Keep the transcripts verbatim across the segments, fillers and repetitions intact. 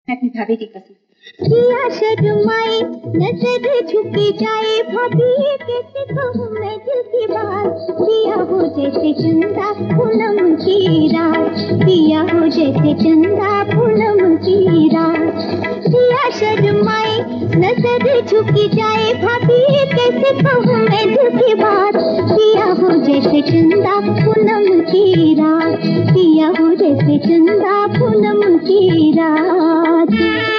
मैं अपनी भाभी की कसम। पिया शर्माए नजर झुकी जाए भाभी कैसे कहूँ मैं दिल की बात। पिया हो जैसे चंदा पूनम की रात, पिया हो जैसे चंदा पूनम की रात। पिया शर्माए नजर झुकी जाए भाभी कैसे कहूँ मैं दिल की बात। पिया हो जैसे चंदा पूनम की रात, पिया हो जैसे चंदा पूनम की रात।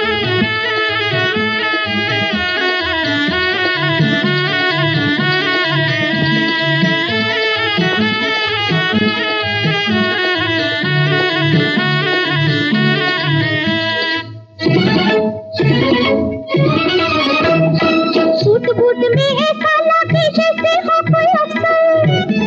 सूट बूट में ऐसा लगे जैसे हो कोई अफसर,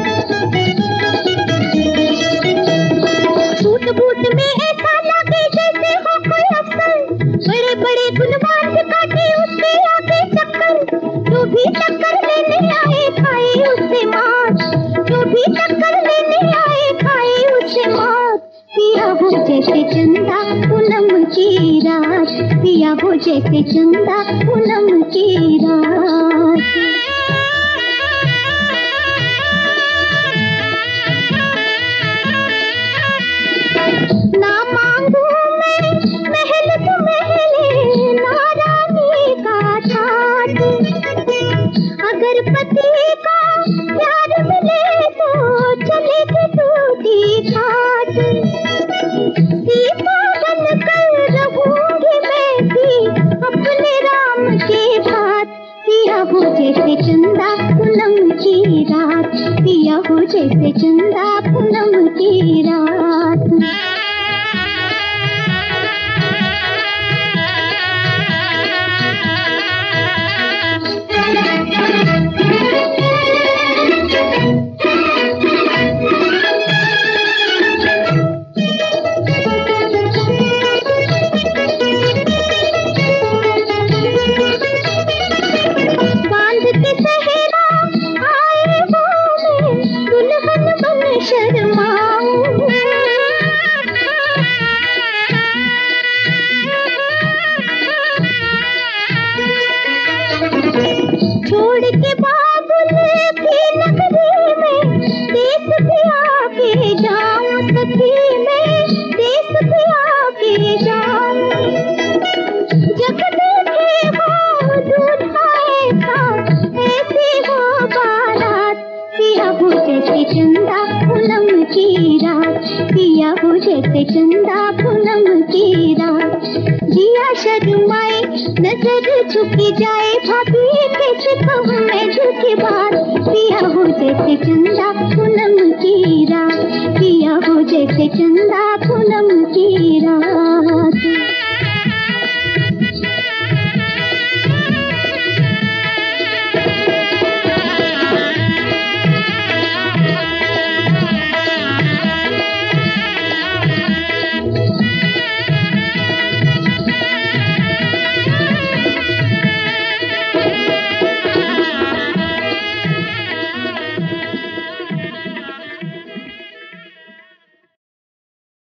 सूट बूट में ऐसा लगे जैसे हो कोई अफसर। बड़े बड़े गुणवान से काटे उसके आगे चक्कर, जो भी टक्कर लेने आए खाए उससे मार, जो भी टक्कर लेने आए खाए उससे मार। पिया हो जैसे चंदा पूनम की रात, पिया हो जैसे चंदा पूनम की रात। ना मांगू मैं महल तो महले ना रानी का ठाट, अगर पति का प्यार मिले तो चले के टूटी घाट। सीता बनकर रहूंगी मैं भी अपने राम के भात। पिया हो जैसे चंदा पूनम की रात, पिया हो जैसे चंदा पूनम की रात। छोड़ के बाबुल की नगरी में देश भी आके जाऊं, सखी में देश भी आके जाऊं। जब देखे हो दूध आए था ऐसी हो बारात। पिया हो जैसे चंदा पूनम की रात, पिया हो जैसे चंदा पूनम की रात। जिया शर्माए नजर झुकी जाए भाभी कैसे कहूँ मैं दिल की बात। पिया हो जैसे चंदा पूनम की रात, पिया हो जैसे चंदा पूनम की